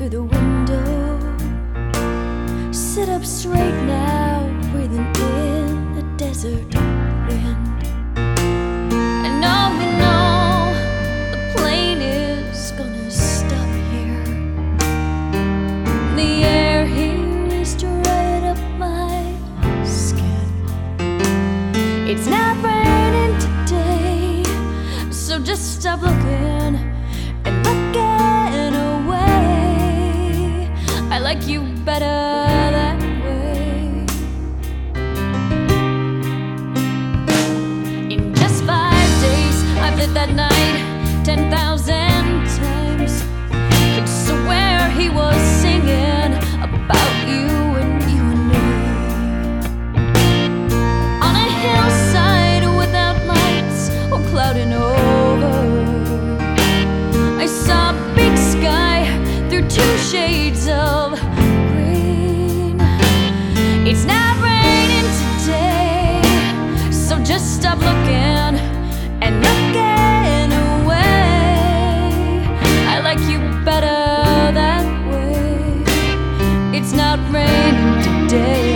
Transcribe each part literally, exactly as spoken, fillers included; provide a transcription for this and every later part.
through the window. Sit up straight now, breathing in a desert wind. And now we know the plane is gonna stop here. The air here is dried up my skin. It's not raining today, so just stop looking and looking away. I like you better that way. In just five days, I've lived that night ten thousand times. Could swear he was singing about you and you and me. On a hillside without lights or clouding over, I saw a big sky through two shades of green. It's not raining today, so just stop looking and looking away. I like you better that way. It's not raining today.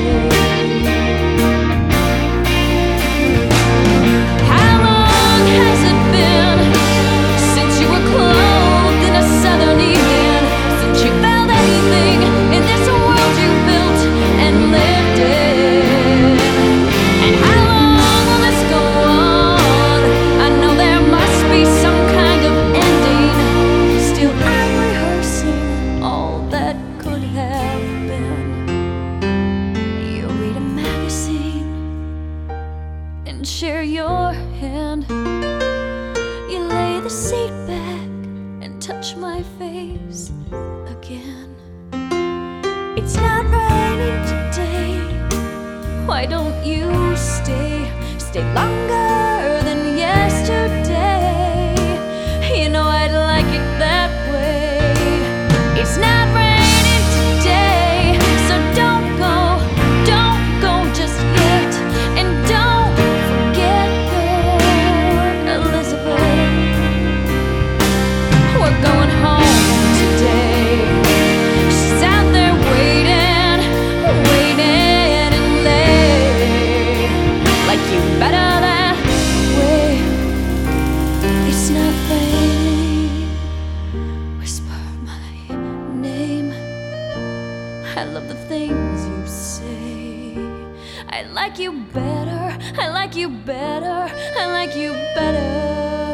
How long has it been since you were clothed in a southern evening? Since you felt anything in this world you built and lived in? And how long will this go on? I know there must be some kind of ending. Still I'm rehearsing all that could have been. You read a magazine and share your hand. You lay the seat back and touch my face again. It's not raining today. Why don't you stay? Stay longer than yesterday. You know I'd like it that way. It's not raining today, so don't go, don't go just yet. And don't forget Port Elizabeth. We're going home today. She's out there waiting, waiting and late. Like you better that way. It's not raining. Whisper my name. I love the things you say. I like you better, I like you better, I like you better.